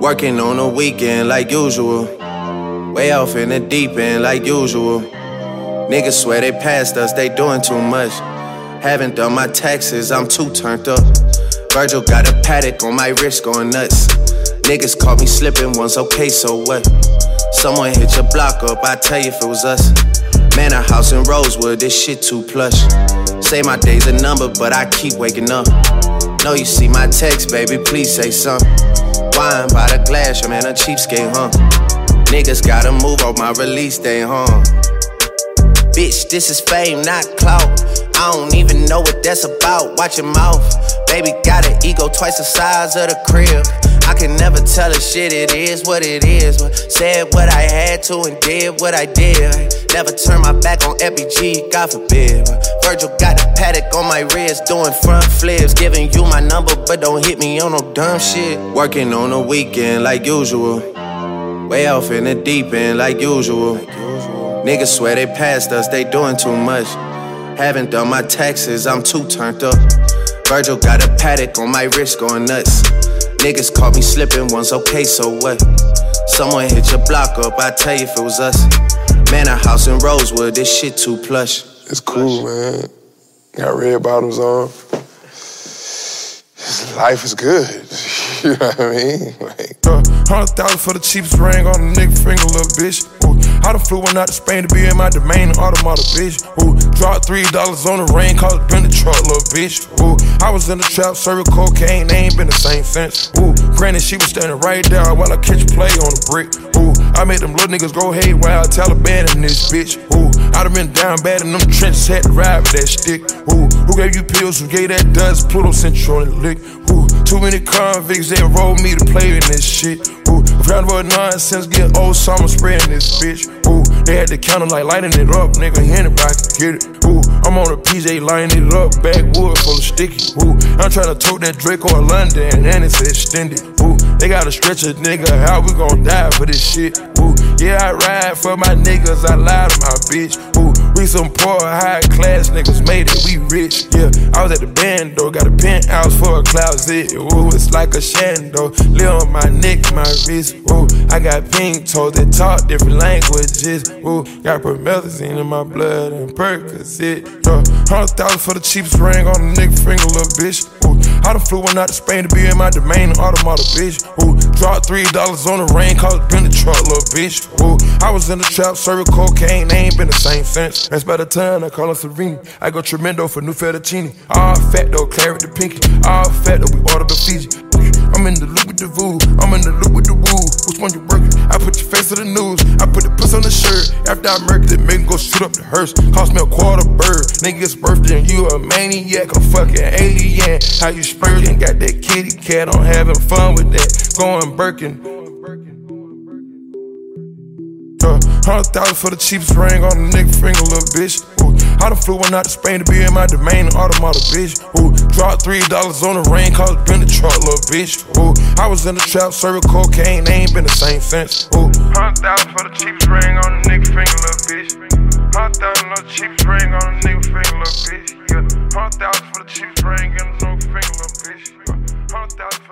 Working on the weekend like usual. Way off in the deep end like usual. Niggas swear they passed us, they doing too much. Haven't done my taxes, I'm too turned up. Virgil got a paddock on my wrist going nuts. Niggas caught me slipping once, okay, so what? Someone hit your block up, I tell you if it was us. Man, a house in Rosewood, this shit too plush. Say my day's a number, but I keep waking up. Know you see my text, baby, please say something. Wine by the glass, your man a cheapskate, huh? Niggas gotta move on my release day, huh? Bitch, this is fame, not clout. I don't even know what that's about, watch your mouth. Baby got an ego twice the size of the crib. I can never tell a shit, it is what it is. Said what I had to and did what I did. Never turn my back on FBG, God forbid. Virgil got a paddock on my wrist, doing front flips. Giving you my number, but don't hit me on no dumb shit. Working on the weekend like usual. Way off in the deep end like usual. Niggas swear they passed us, they doing too much. Haven't done my taxes, I'm too turned up. Virgil got a paddock on my wrist going nuts. Niggas caught me slipping once, okay, so what? Someone hit your block up, I tell you if it was us. Man, a house in Rosewood, this shit too plush. It's cool, man. Got red bottoms on. Life is good. You know what I mean? Like, 100,000 for the cheapest ring on a nigga finger, little bitch. Ooh, I done flew one out to Spain to be in my domain, automata, bitch. Ooh, dropped $3 on the rain, called it been the truck, little bitch. Ooh, I was in the trap, serving cocaine, they ain't been the same since. Ooh, granted, she was standing right there while I catch play on the brick. Ooh, I made them little niggas go haywire, Taliban in this bitch. Ooh, I done been down bad in them trenches, had to ride with that stick. Ooh, who gave you pills, who gave that dust, Pluto sent you on the lick. Ooh, too many convicts, they enrolled me to play in this shit. Ooh, round about nonsense, get old summer spreading this bitch. Ooh, they had the counter like lighting it up, nigga, anybody can get it. Ooh, I'm on a PJ lining it up, backwood full of sticky. Ooh, I'm tryna tote that Draco or London, and it's extended. Ooh, they gotta stretch a nigga, how we gon' die for this shit? Ooh, yeah, I ride for my niggas, I lie to my bitch. Ooh, we some poor, high class niggas made it, we rich. Yeah, I was at the band though, got a penthouse for a closet. Ooh, it's like a shando, live on my neck, my wrist. Ooh, I got pink toes that talk different languages. Ooh, got promethazine in my blood and Percocet. 100,000 for the cheapest ring on a nigga finger, little bitch. Ooh, I done flew one out to Spain to be in my domain, automata, bitch. Ooh, dropped $3 on the rain, called it been the truck, little bitch. Ooh, I was in the trap, serving cocaine, they ain't been the same since. That's by the time I call her Serena. I go tremendo for new fettuccine. All fat though, claret the pinky. All fat though, we order the Fiji. I'm in the loop with the voodoo, I'm in the loop with the woo. Which one you working? I put your face to the news, I put the puss on the shirt. After I murked it, make him go shoot up the hearse. Cost me a quarter bird, nigga's birthday and you a maniac, a fucking alien. How you spurting, got that kitty cat, I'm having fun with that. Going Birkin. 100,000 for the cheapest ring on a nigga finger, little bitch. Ooh, I done flew one out to Spain to be in my domain, automata, bitch. Ooh, dropped $3 on the rain, called it been the truck, little bitch. Ooh, I was in the trap, serving cocaine, they ain't been the same since. Ooh, 100,000 for the cheapest ring on a nigga finger, little bitch. 100,000 for the cheapest ring on a nigga finger, little bitch. Yeah, 100,000 for the cheapest ring on a nigga finger, little bitch. 100,000.